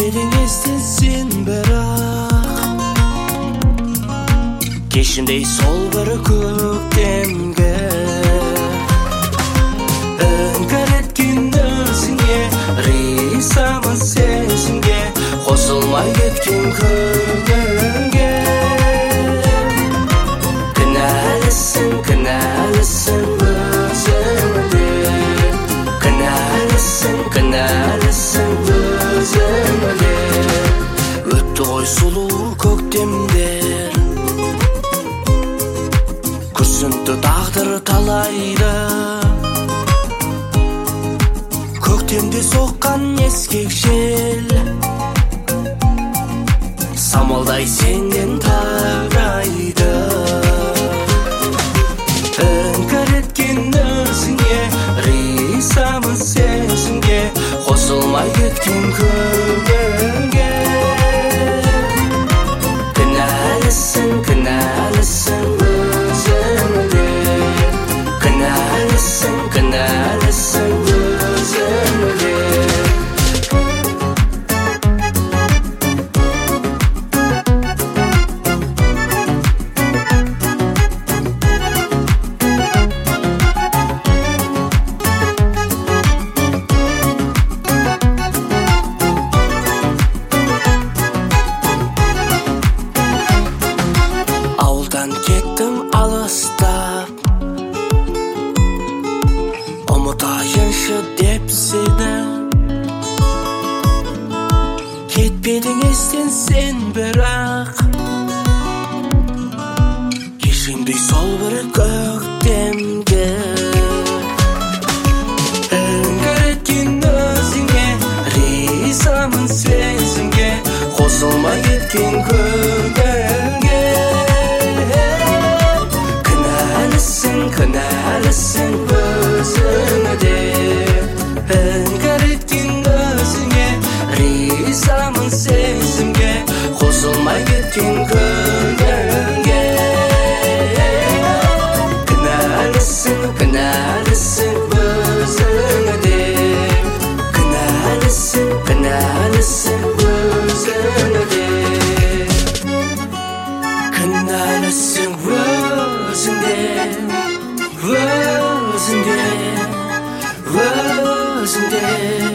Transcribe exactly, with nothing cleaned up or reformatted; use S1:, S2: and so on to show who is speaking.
S1: Кетпедің естен сен бірақ кешіндей сол бір көктемге іңкәр еткен өзіңе ризамын сезімге қосылмай кеткен көңілге кінәлісің кінәлісің өзіңде кінәлісің кінәлісің өзіңде өтті ғой сұлу көктемдер күрсінді тағдыр талайды көктемде соққан ескек жел самалдай сенен тарайды іңкәр еткен өзіңе ризамын сезімге қосылмай кеткен көңілге кінәлісің кінәлісің өзіңде кінәлісің кінәлісің өзіңде кеттім алыстап ұмытайыншы деп сені кетпедің естен сен бірақ кешіндей сол бір көктемге іңкәр еткен өзіңе ризамын сезімге қосылмай кеткен көңілге кінәлісің өзіңде іңкәр еткен өзіңе ризамын сезімге қосылмай кеткен көңілге кінәлісің кінәлісің өзіңде кінәлісің кінәлісің өзіңде кінәлісің өзіңде өзіңде өзіңде